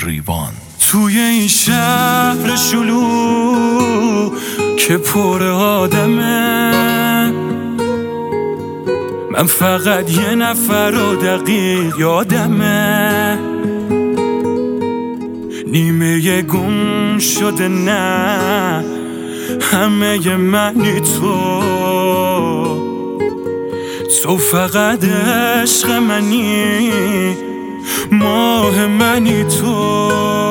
ریوان. توی این شهر شلوغ که پر آدمه، من فقط یه نفر رو دقیق یادمه، نیمه گم شده نه همه منی تو فقط عشق منی، ماه منی تو.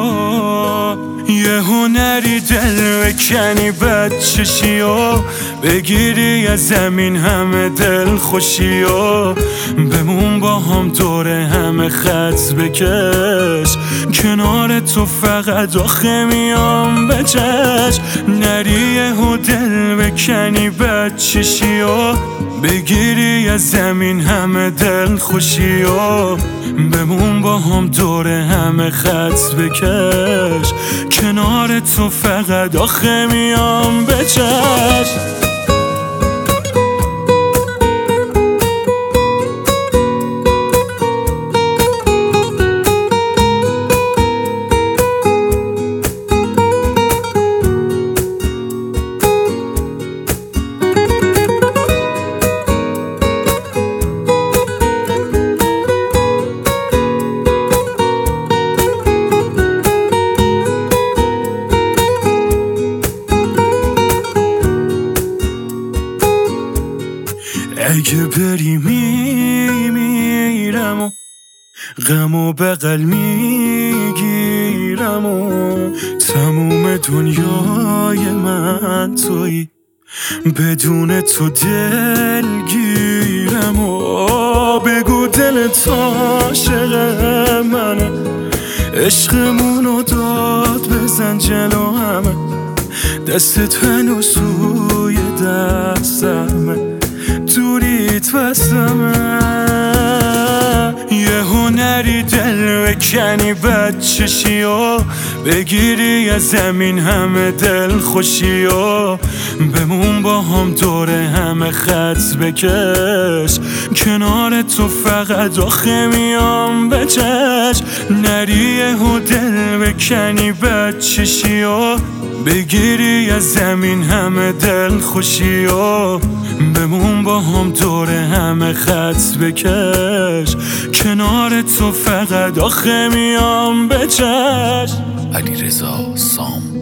یه هنری دل بکنی بدچشی و بگیری از زمین همه دل خوشی و بمون با هم دور همه خط بکش، کنار تو فقط آخه میام به چشم. نری یه دل بکنی بدچشی و بگیری از زمین همه دل خوشی و بمون با هم دور همه خط بکش، کنار تو فقط آخه میام به چشم. اگه بری میمیرم و غم و بغل میگیرم و تموم دنیای من تویی، بدون تو دلگیرم و بگو دلت عاشق منه، عشقمونو داد بزن جلو همه، دستت هنوز توی دستمه، دوریت واسمه. یه هنری دل بکنی بدچشی و بگیری از زمین همه دل خوشی و بمون با هم دور همه خط بکش، کنار تو فقط آخه میام به چشم. نری یه دل بکنی بدچشی و بگیری از زمین همه دل خوشی و بمون با هم دور همه خط بکش، کنار تو فقط آخه میام به چشم. علیرضا سام.